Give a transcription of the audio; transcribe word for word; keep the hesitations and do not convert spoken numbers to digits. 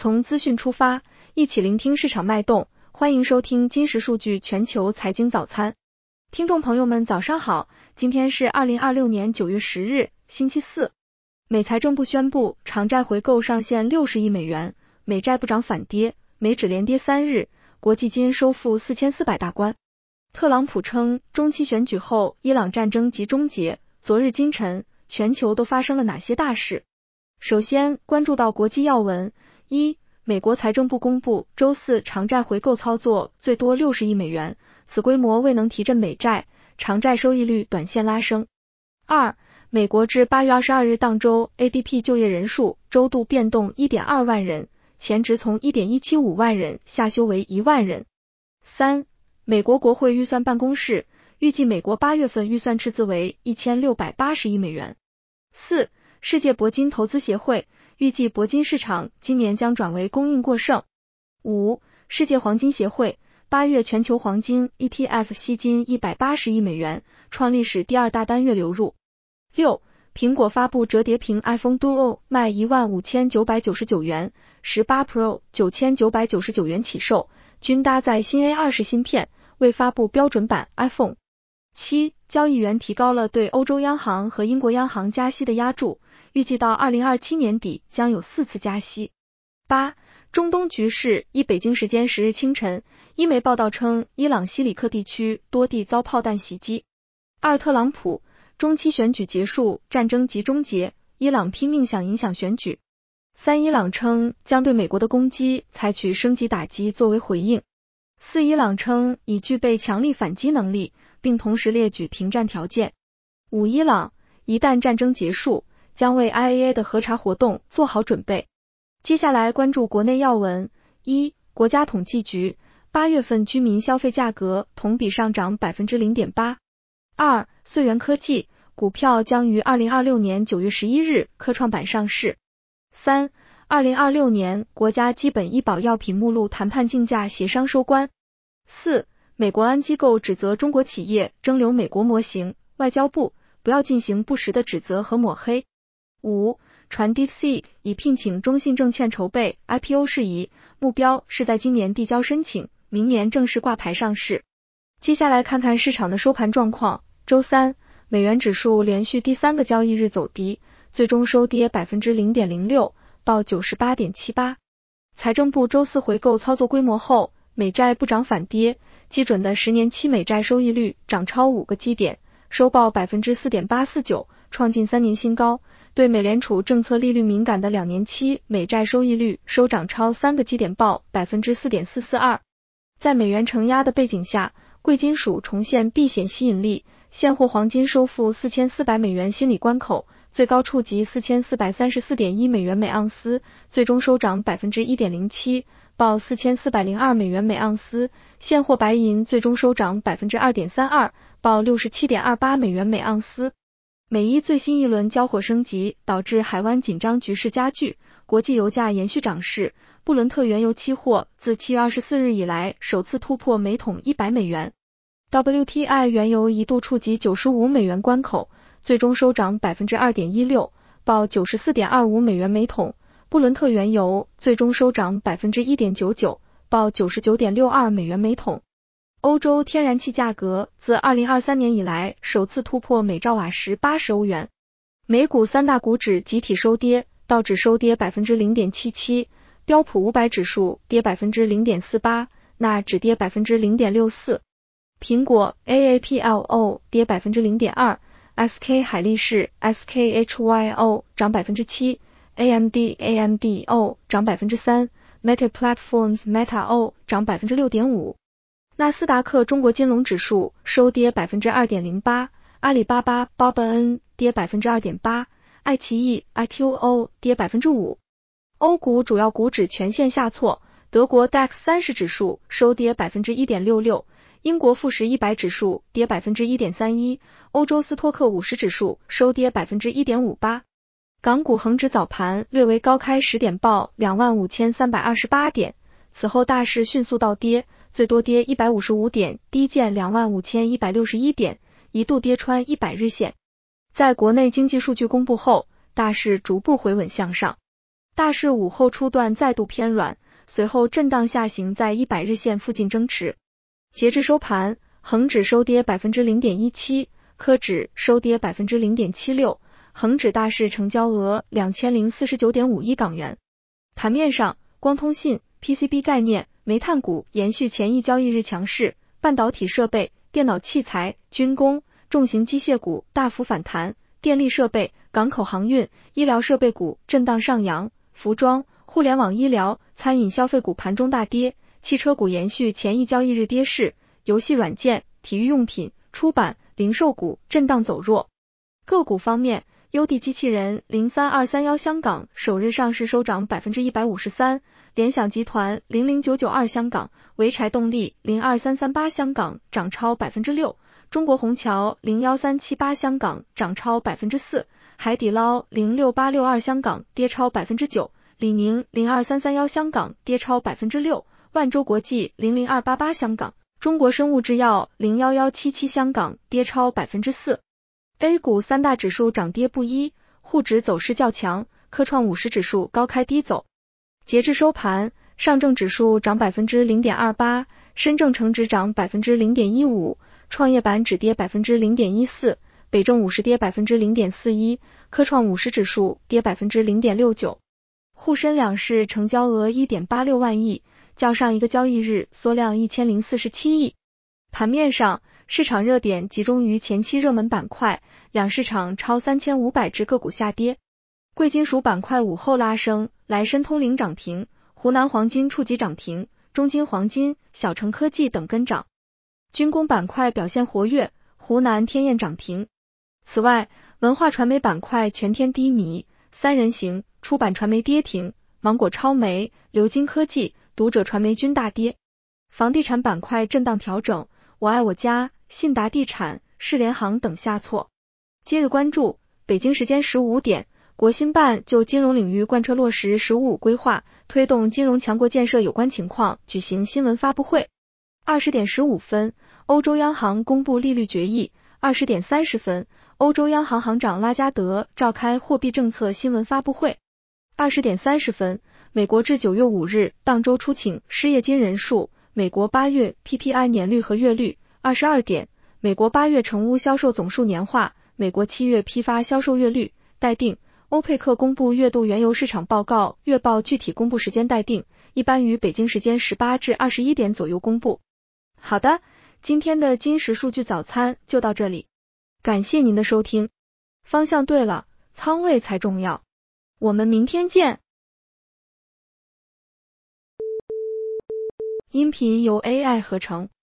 从资讯出发，一起聆听市场脉动，欢迎收听金石数据全球财经早餐。听众朋友们早上好，今天是二零二六年九月十日，星期四。美财政部宣布长债回购上限六十亿美元，美债不涨反跌，美指连跌三日，国际金收复四千四百大关。特朗普称中期选举后伊朗战争即终结。昨日今晨，全球都发生了哪些大事？首先关注到国际要闻。一、美国财政部公布周四长债回购操作最多六十亿美元，此规模未能提振美债，长债收益率短线拉升。二、美国至八月二十二日当周 A D P 就业人数周度变动 一点二万人，前值从 一点一七五万人下修为一万人。三、美国国会预算办公室预计美国八月份预算赤字为一千六百八十亿美元。四、世界铂金投资协会预计铂金市场今年将转为供应过剩。五、世界黄金协会八月全球黄金 E T F 吸金一百八十亿美元，创历史第二大单月流入。六、苹果发布折叠屏 iPhone Duo 卖一万五千九百九十九元，十八 Pro 九千九百九十九元起售，均搭载新 A 二十 芯片，未发布标准版 iPhone。七、交易员提高了对欧洲央行和英国央行加息的押注，预计到二零二七年底将有四次加息。八、中东局势。依北京时间十日清晨，伊媒报道称伊朗西里克地区多地遭炮弹袭击。二、特朗普，中期选举结束，战争即终结，伊朗拼命想影响选举。三、伊朗称将对美国的攻击采取升级打击作为回应。四、伊朗称已具备强力反击能力，并同时列举停战条件。五、伊朗一旦战争结束，将为 I A E A 的核查活动做好准备。接下来关注国内要闻。一、国家统计局八月份居民消费价格同比上涨 百分之零点八。二、穗源科技股票将于二零二六年九月十一日科创板上市。三、二零二六年国家基本医保药品目录谈判竞价协商收官。四、美国安机构指责中国企业蒸馏美国模型，外交部不要进行不实的指责和抹黑。五、传 DeepSeek 已聘请中信证券筹备 I P O 事宜，目标是在今年递交申请，明年正式挂牌上市。接下来看看市场的收盘状况。周三，美元指数连续第三个交易日走低，最终收跌 百分之零点零六， 报 九十八点七八。财政部周四回购操作规模后，美债不涨反跌，基准的十年期美债收益率涨超五个基点，收报 百分之四点八四九， 创近三年新高。对美联储政策利率敏感的两年期美债收益率收涨超三个基点，报 百分之四点四四二。在美元承压的背景下，贵金属重现避险吸引力，现货黄金收复四千四百美元心理关口，最高触及 四千四百三十四点一美元每盎司，最终收涨 百分之一点零七， 报 四千四百零二美元每盎司。现货白银最终收涨 百分之二点三二， 报 六十七点二八美元每盎司。美伊最新一轮交火升级，导致海湾紧张局势加剧，国际油价延续涨势，布伦特原油期货自七月二十四日以来首次突破每桶一百美元。W T I 原油一度触及九十五美元关口，最终收涨 百分之二点一六， 报 九十四点二五美元每桶。布伦特原油最终收涨 百分之一点九九， 报 九十九点六二美元每桶。欧洲天然气价格自二零二三年以来首次突破每兆瓦时八十欧元。美股三大股指集体收跌，道指收跌 百分之零点七七， 标普五百指数跌 百分之零点四八， 纳指跌 百分之零点六四。苹果 A A P L O 跌 百分之零点二， S K 海力士 S K H Y O 涨 百分之七， A M D A M D O 涨 百分之三， Meta Platforms Meta O 涨 百分之六点五。纳斯达克中国金龙指数收跌 百分之二点零八， 阿里巴巴 B A B N 跌 百分之二点八， 爱奇艺 I Q O 跌 百分之五。 欧股主要股指全线下挫，德国 D A X 三十指数收跌 百分之一点六六， 英国富时一百指数跌 百分之一点三一， 欧洲斯托克五十指数收跌 百分之一点五八。 港股恒指早盘略为高开十点，报 两万五千三百二十八点，此后大势迅速倒跌，最多跌一百五十五点，低见 两万五千一百六十一点，一度跌穿一百日线。在国内经济数据公布后，大势逐步回稳向上。 大市午后初段再度偏软，随后震荡下行，在一百日线附近争持。截至收盘，恒指收跌 百分之零点一七， 科指收跌 百分之零点七六， 恒指大市成交额 两千零四十九点五亿港元。盘面上，光通信、P C B 概念、煤炭股延续前一交易日强势，半导体设备、电脑器材、军工、重型机械股大幅反弹，电力设备、港口航运、医疗设备股震荡上扬，服装、互联网医疗、餐饮消费股盘中大跌，汽车股延续前一交易日跌势，游戏软件、体育用品、出版、零售股震荡走弱。个股方面，优地机器人零三二三一香港首日上市收涨 百分之一百五十三， 联想集团零零九九二香港、潍柴动力零二三三八香港涨超 百分之六， 中国虹桥零一三七八香港涨超 百分之四， 海底捞零六八六二香港跌超 百分之九， 李宁零二三三一香港跌超 百分之六， 万洲国际零零二八八香港、中国生物制药零一一七七香港跌超 百分之四。A 股三大指数涨跌不一，沪指走势较强，科创五十指数高开低走。截至收盘，上证指数涨 百分之零点二八， 深证成指涨 百分之零点一五， 创业板指跌 百分之零点一四， 北证五十跌 百分之零点四一， 科创五十指数跌 百分之零点六九。沪深两市成交额 一点八六万亿，较上一个交易日缩量一千零四十七亿。盘面上，市场热点集中于前期热门板块，两市场超三千五百只个股下跌。贵金属板块午后拉升，莱申通灵涨停，湖南黄金触及涨停，中金黄金、小程科技等跟涨。军工板块表现活跃，湖南天雁涨停。此外，文化传媒板块全天低迷，三人行、出版传媒跌停，芒果超媒、流金科技、读者传媒均大跌。房地产板块震荡调整，我爱我家、信达地产、世联行等下挫。今日关注，北京时间十五点，国新办就金融领域贯彻落实十五五规划，推动金融强国建设有关情况举行新闻发布会。二十点十五分，欧洲央行公布利率决议。二十点三十分，欧洲央行行长拉加德召开货币政策新闻发布会。二十点三十分，美国至九月五日当周出请失业金人数，美国八月 P P I 年率和月率。二十二点，美国八月成屋销售总数年化，美国七月批发销售月率待定。欧佩克公布月度原油市场报告，月报具体公布时间待定，一般于北京时间十八至二十一点左右公布。好的，今天的金石数据早餐就到这里，感谢您的收听。方向对了，仓位才重要。我们明天见。音频由 A I 合成。